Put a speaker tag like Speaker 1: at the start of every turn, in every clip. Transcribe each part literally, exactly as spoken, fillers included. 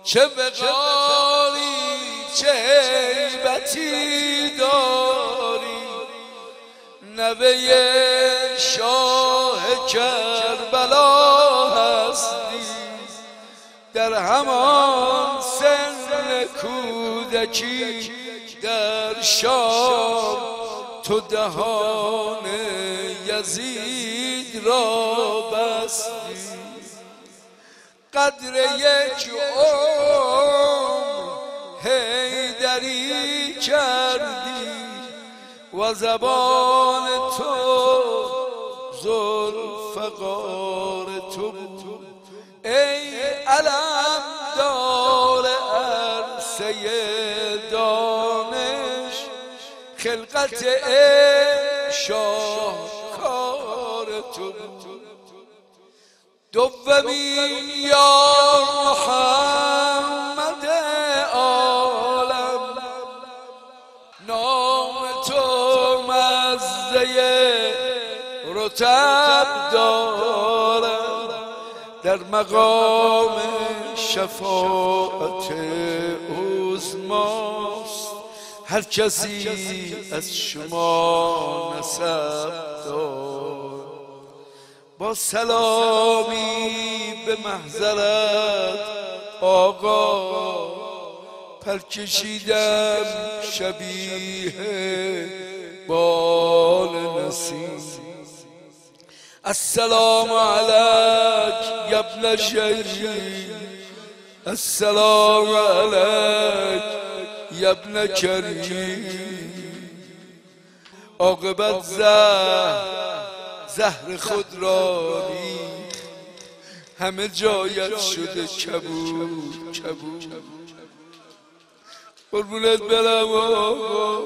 Speaker 1: چه وقاری چه هیبتی داری، نوه شاه کربلا هستی. در همان سن کودکی در شام تو دهان یزید را بستی. قدر یک عمر حیدری کردی و زبان تو ذوالفقار تو بود. ای علم دار عرصه دانش، خلقت شاهکار تو بود. دومین یا محمد عالم، نام تو مزه رطب دارد، در مقام شفاعت عظماست. هر کسی از شما نسب دار. با سلامی به محضرت آقا، پر کشیدم شبیه بال نسیم. السلام علیک یا ابن شیخ، السلام علیک یا ابن کریم. عاقبت زهر زهر خود را ریخت، همه جایت شده کبود کبود. قربونت برم آقا،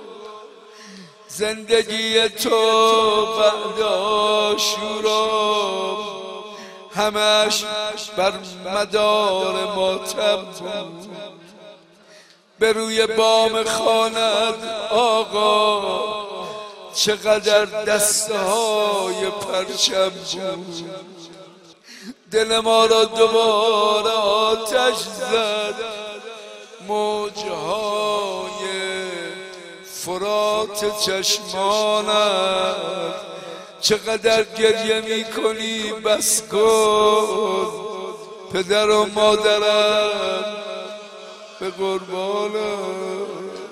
Speaker 1: زندگی تو بعد عاشورا همش بر مدار ماتم بود. به روی بام خانت آقا چقدر دستهای پرچم بود. دل ما را دوباره آتش زد، موجهای فرات چشمانت. چقدر گریه می کنی بس کن، پدر و مادرم به قربانم.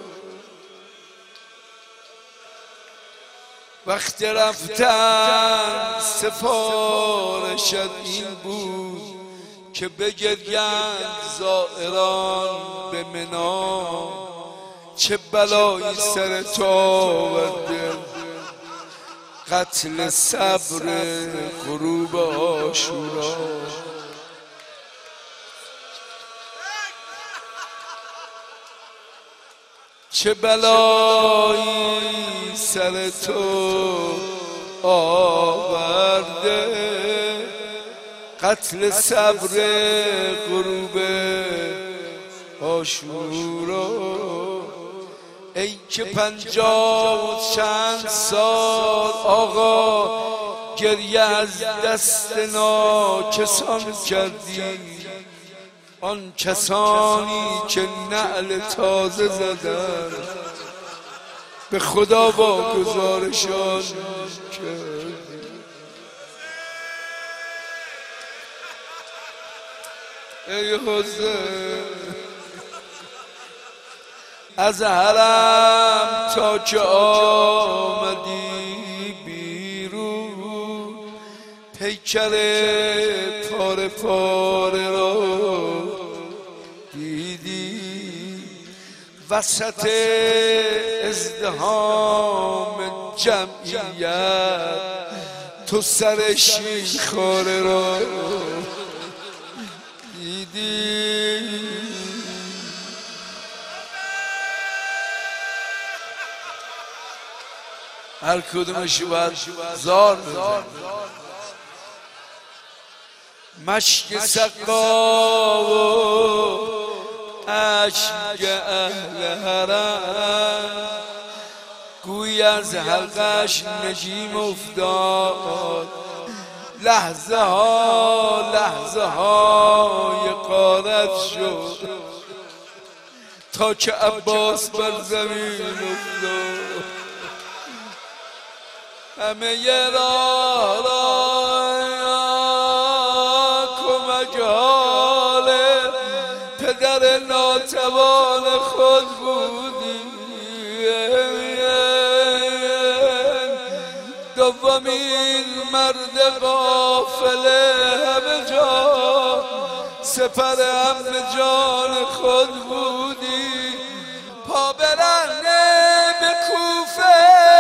Speaker 1: وقت رفتن سفارشت این بود که بگریند زائران به منا، چه بلایی سر تو آورده قتل صبر غروب عاشورا. چه بلایی سر تو آورده قتل صبر غروب عاشورا. ای که پنجاه و چند سال آقا گریه از دست ناکسان کردی، آن کسانی که نعل تازه زدن به خدا واگذارشان کردی. ای حسین، از حرم تا که آمدی بیرون، پیکر پاره پاره را دیدی، وسط ازدحام جمعیت تو سر شیرخواره را دیدی. هر کدومشی باید زار بزن. مشک سقا و اشک اهل حرم، گوی از حلقش نجیم افتاد. لحظه ها لحظه های غارت شد تا که عباس بر زمین افتاد. همه یه را را کمک حال پدر ناتوان خود بودی. دومین مرد غافله همه جا سپر امن جان خود بودی. پا برهنه به کوفه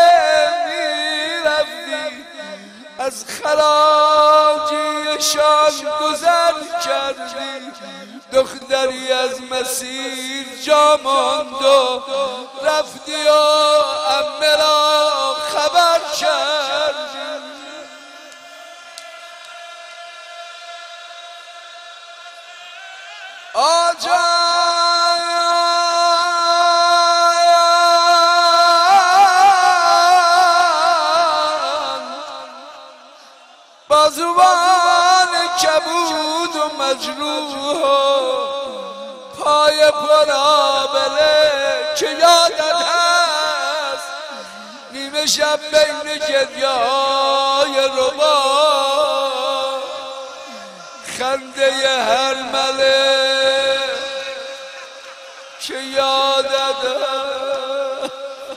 Speaker 1: میرفتی، از خراجیشان گذر کردی. دختری از مسیر جا ماند و رفتی و عمه را خبر کردی. آجان بازوان کبود و مجروح و پای پرآبله که یادت هست نیمه شب بین گریه‌های ربا خنده هر مله که یادت هست.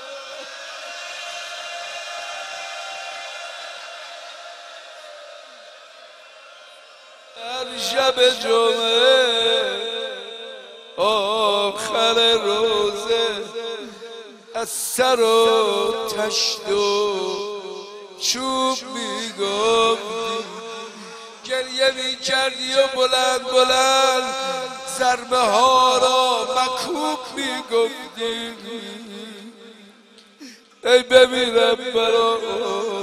Speaker 1: در شب جمعه آخر روزه از سر و تشت و چوب میگفتی، گریه میکردی و بلند بلند ضربه ها را مکوب میگفتی. ای بمیرم برام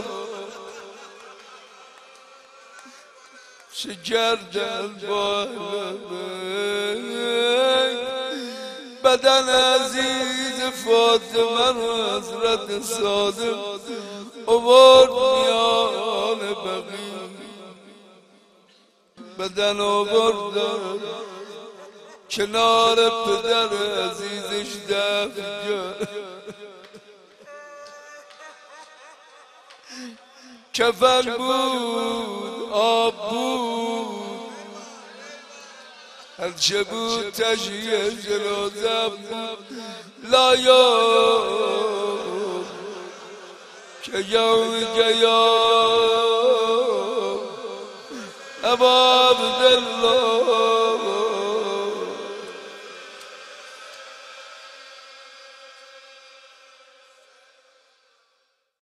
Speaker 1: چه گردن بالمه، بدن عزیز فاطمه رو حضرت صادق آورد میان بقیع، بدن آوردن کنار پدر عزیزش دفن کرد. کفن بود، آب بود، هرچه بود تشییع جنازه بود. لایام که یوم گیام ابا عبدالله